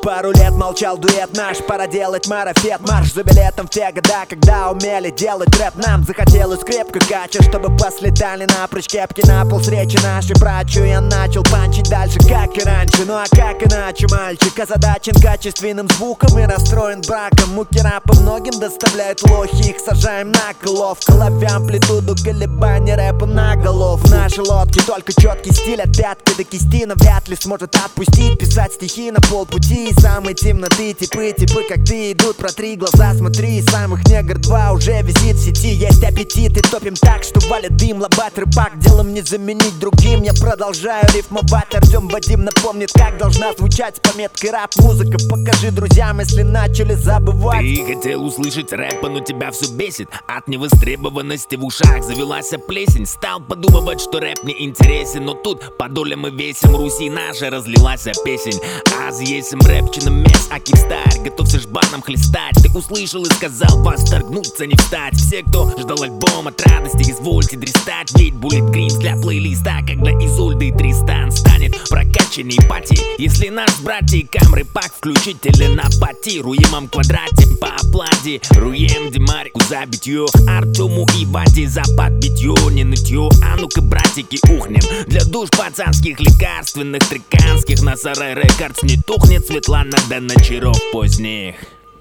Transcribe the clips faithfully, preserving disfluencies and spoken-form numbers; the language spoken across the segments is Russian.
Пару лет молчал дуэт наш, пора делать марафет. Марш за билетом в те года, когда умели делать рэп. Нам захотелось крепко кача, чтобы послетали напрочь кепки на пол с речи нашей. Брачу я начал панчить дальше, как и раньше. Ну а как иначе, мальчик озадачен качественным звуком и расстроен браком. Муки рэпа многим доставляют лохи, их сажаем на колов. Ловя амплитуду колебаний рэпа на голов. Наши лодки только четкий стиль от пятки до кисти навряд ли сможет отпустить. Писать стихи на полпути из самой темноты. Типы, типы как ты идут, протри глаза, смотри. Самых негр два уже висит в сети. Есть аппетит и топим так, что валит дым. Лобат рыбак, делом не заменить другим. Я продолжаю рифмовать, Артем Вадим напомнит, как должна звучать с пометкой рэп. Музыка, покажи друзьям, если начали забывать. Ты хотел услышать рэпа, но тебя все бесит. От невостребованности в ушах завелась плесень. Стал подумывать, что рэп не интересен. Но тут по долям и весим Руси наша разлилась песень. Аз есим рэпчина мес, а кивстарь, готовься жбаном хлестать. Ты услышал и сказал восторгнуться, не встать. Все, кто ждал альбом от радости, извольте дрестать. Ведь Bullet Greens для плейлиста, когда Изольда и Тристан станет прокачанней пати. Если наш братья камры пак включить теленапати. Руемом квадрате по оплате, руем Димарику за битье, Артему и Ваде за подбитье. Не нытье, а ну-ка, братики, ухнем. Для душ пацанских, лекарственных, триканских. На Сарай Рекордс не тухнет Светлана до ночеров поздних.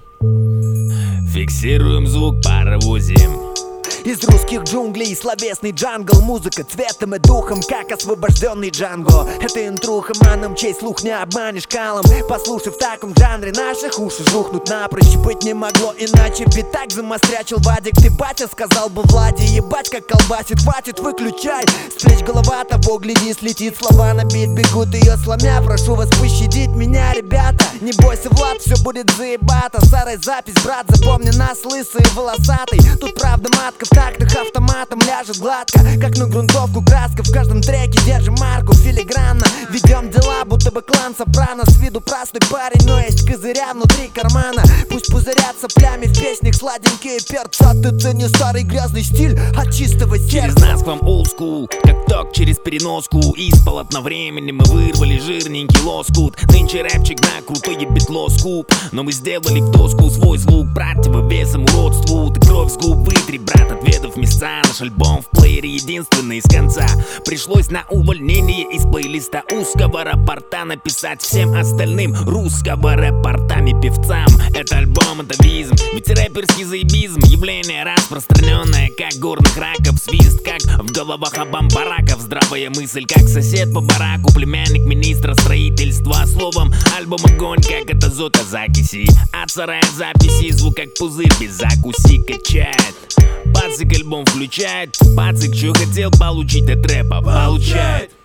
Фиксируем звук, паровозим. Из русских джунглей словесный джангл. Музыка цветом и духом, как освобожденный Джанго. Это интруха, манам, чей слух не обманешь калом. Послушав в таком жанре, наших уши жухнут напрочь. Быть не могло иначе, ведь так замострячил Вадик. Ты, батя, сказал бы Владе, ебать как колбасит. Хватит, выключай, с плеч голова, того гляди, слетит. Слова на бит бегут ее сломя. Прошу вас пощадить меня, ребята. Не бойся, Влад, все будет заебато. Старая запись, брат, запомни нас, лысый и волосатый. Тут правда матка, в тактах автоматом ляжет гладко, как на грунтовку краска. В каждом треке держим марку филигранно. Ведем дела, будто бы клан Сопрано. С виду простой парень, но есть козыря внутри кармана. Пусть пузырятся плями в песнях сладенькие перца. Ты цени старый грязный стиль от чистого сердца. Через нас к вам old school, как ток через переноску. Из полотна времени мы вырвали жирненький лоскут. Нынче рэпчик на крутой битло скуп, но мы сделали в доску свой звук противовесом уродству. Ты кровь с губ вытри, брат, ответов места. Наш альбом в плеере единственный с конца. Пришлось на увольнение из плейлиста узкого рапорта написать всем остальным русского рэпортами певцам. Это альбом, это визм, ведь рэперский заебизм явление распространенное, как горных раков. Свист, как в головах обамбараков. Здравая мысль, как сосед по бараку. Племянник министра строительства. Словом, альбом огонь, как от азотозакиси. От сарая записи, звук как пузырь без закуси качает. Пацик альбом включает, пацик, что хотел получить от рэпа, получает.